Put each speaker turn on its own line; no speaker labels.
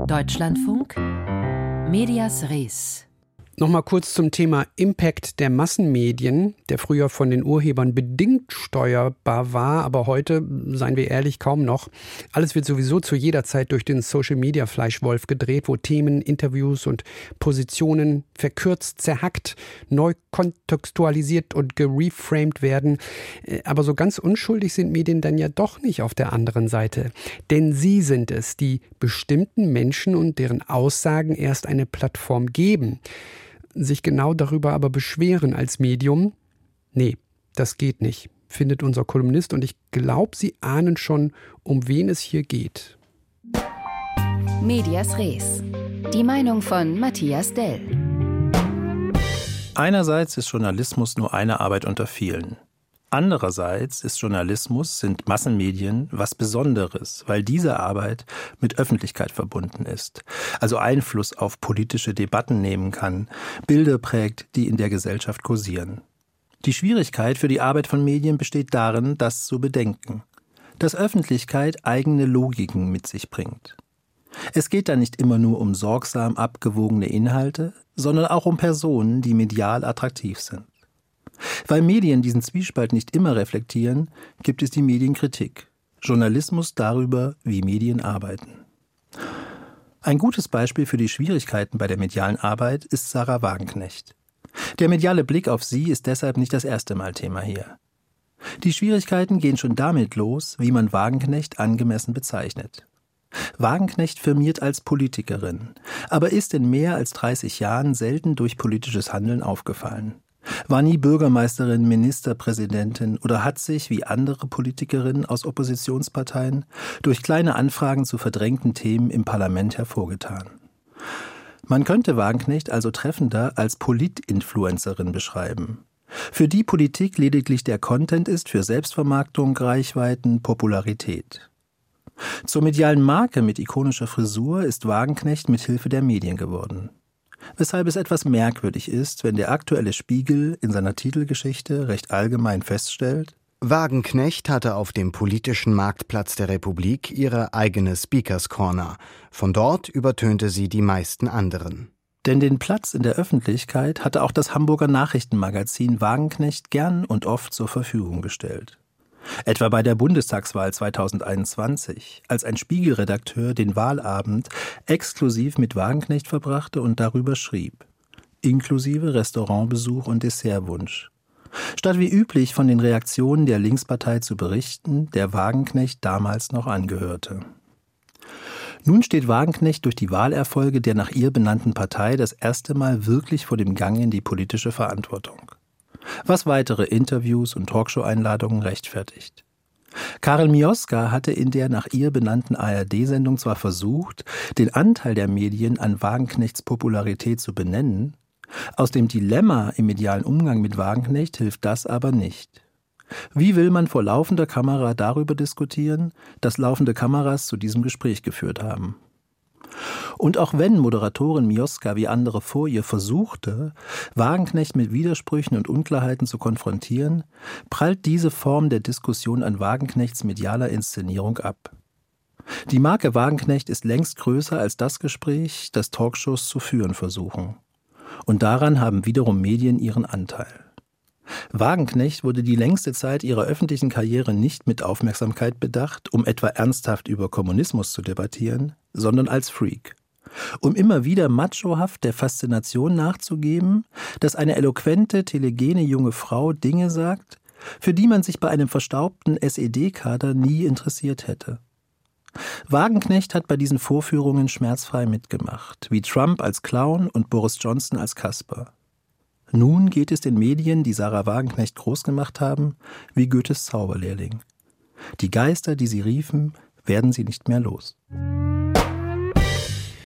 Deutschlandfunk, Medias Res.
Nochmal kurz zum Thema Impact der Massenmedien, der früher von den Urhebern bedingt steuerbar war, aber heute, seien wir ehrlich, kaum noch. Alles wird sowieso zu jeder Zeit durch den Social-Media-Fleischwolf gedreht, wo Themen, Interviews und Positionen verkürzt, zerhackt, neu kontextualisiert und gereframed werden. Aber so ganz unschuldig sind Medien dann ja doch nicht auf der anderen Seite. Denn sie sind es, die bestimmten Menschen und deren Aussagen erst eine Plattform geben. Sich genau darüber aber beschweren als Medium? Nee, das geht nicht, findet unser Kolumnist. Und ich glaube, Sie ahnen schon, um wen es hier geht.
Medias Res. Die Meinung von Matthias Dell.
Einerseits ist Journalismus nur eine Arbeit unter vielen. Andererseits ist Journalismus, sind Massenmedien was Besonderes, weil diese Arbeit mit Öffentlichkeit verbunden ist, also Einfluss auf politische Debatten nehmen kann, Bilder prägt, die in der Gesellschaft kursieren. Die Schwierigkeit für die Arbeit von Medien besteht darin, das zu bedenken, dass Öffentlichkeit eigene Logiken mit sich bringt. Es geht da nicht immer nur um sorgsam abgewogene Inhalte, sondern auch um Personen, die medial attraktiv sind. Weil Medien diesen Zwiespalt nicht immer reflektieren, gibt es die Medienkritik. Journalismus darüber, wie Medien arbeiten. Ein gutes Beispiel für die Schwierigkeiten bei der medialen Arbeit ist Sahra Wagenknecht. Der mediale Blick auf sie ist deshalb nicht das erste Mal Thema hier. Die Schwierigkeiten gehen schon damit los, wie man Wagenknecht angemessen bezeichnet. Wagenknecht firmiert als Politikerin, aber ist in mehr als 30 Jahren selten durch politisches Handeln aufgefallen. War nie Bürgermeisterin, Ministerpräsidentin oder hat sich, wie andere Politikerinnen aus Oppositionsparteien, durch kleine Anfragen zu verdrängten Themen im Parlament hervorgetan. Man könnte Wagenknecht also treffender als Polit-Influencerin beschreiben, für die Politik lediglich der Content ist für Selbstvermarktung, Reichweiten, Popularität. Zur medialen Marke mit ikonischer Frisur ist Wagenknecht mit Hilfe der Medien geworden. Weshalb es etwas merkwürdig ist, wenn der aktuelle Spiegel in seiner Titelgeschichte recht allgemein feststellt:
Wagenknecht hatte auf dem politischen Marktplatz der Republik ihre eigene Speakers Corner. Von dort übertönte sie die meisten anderen.
Denn den Platz in der Öffentlichkeit hatte auch das Hamburger Nachrichtenmagazin Wagenknecht gern und oft zur Verfügung gestellt. Etwa bei der Bundestagswahl 2021, als ein Spiegelredakteur den Wahlabend exklusiv mit Wagenknecht verbrachte und darüber schrieb, inklusive Restaurantbesuch und Dessertwunsch. Statt wie üblich von den Reaktionen der Linkspartei zu berichten, der Wagenknecht damals noch angehörte. Nun steht Wagenknecht durch die Wahlerfolge der nach ihr benannten Partei das erste Mal wirklich vor dem Gang in die politische Verantwortung. Was weitere Interviews und Talkshow-Einladungen rechtfertigt. Karin Mioska hatte in der nach ihr benannten ARD-Sendung zwar versucht, den Anteil der Medien an Wagenknechts Popularität zu benennen, aus dem Dilemma im medialen Umgang mit Wagenknecht hilft das aber nicht. Wie will man vor laufender Kamera darüber diskutieren, dass laufende Kameras zu diesem Gespräch geführt haben? Und auch wenn Moderatorin Mioska wie andere vor ihr versuchte, Wagenknecht mit Widersprüchen und Unklarheiten zu konfrontieren, prallt diese Form der Diskussion an Wagenknechts medialer Inszenierung ab. Die Marke Wagenknecht ist längst größer als das Gespräch, das Talkshows zu führen versuchen. Und daran haben wiederum Medien ihren Anteil. Wagenknecht wurde die längste Zeit ihrer öffentlichen Karriere nicht mit Aufmerksamkeit bedacht, um etwa ernsthaft über Kommunismus zu debattieren, sondern als Freak. Um immer wieder machohaft der Faszination nachzugeben, dass eine eloquente, telegene junge Frau Dinge sagt, für die man sich bei einem verstaubten SED-Kader nie interessiert hätte. Wagenknecht hat bei diesen Vorführungen schmerzfrei mitgemacht, wie Trump als Clown und Boris Johnson als Kasper. Nun geht es den Medien, die Sahra Wagenknecht groß gemacht haben, wie Goethes Zauberlehrling. Die Geister, die sie riefen, werden sie nicht mehr los.